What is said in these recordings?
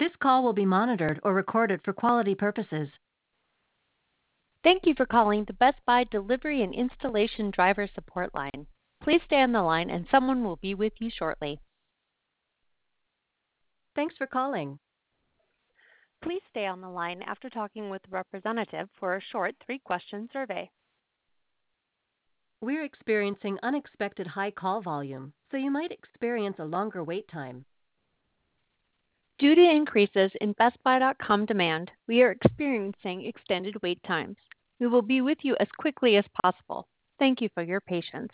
This call will be monitored or recorded for quality purposes. Thank you for calling the Best Buy Delivery and Installation Driver Support Line. Please stay on the line and someone will be with you shortly. Thanks for calling. Please stay on the line after talking with a representative for a short 3-question survey. We're experiencing unexpected high call volume, so you might experience a longer wait time. Due to increases in BestBuy.com demand, we are experiencing extended wait times. We will be with you as quickly as possible. Thank you for your patience.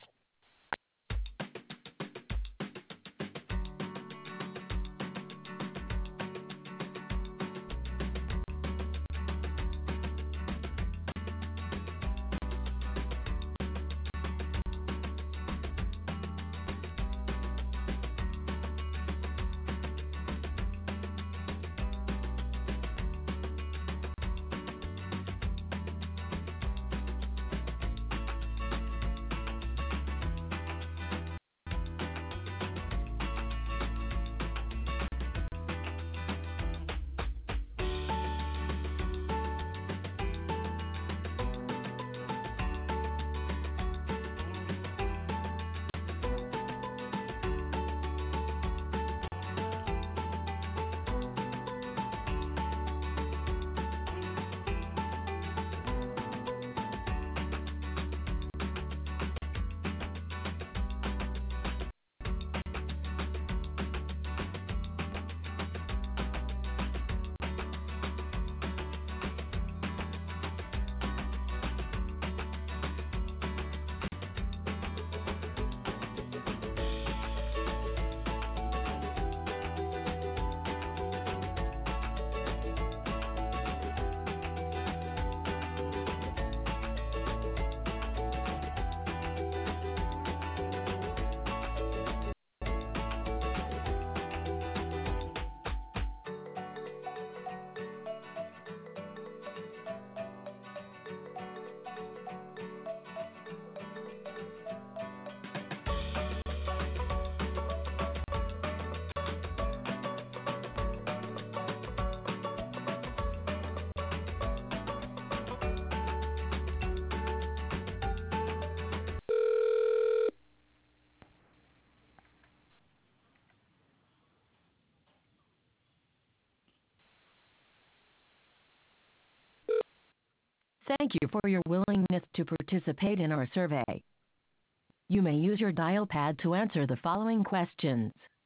Thank you for your willingness to participate in our survey. You may use your dial pad to answer the following questions.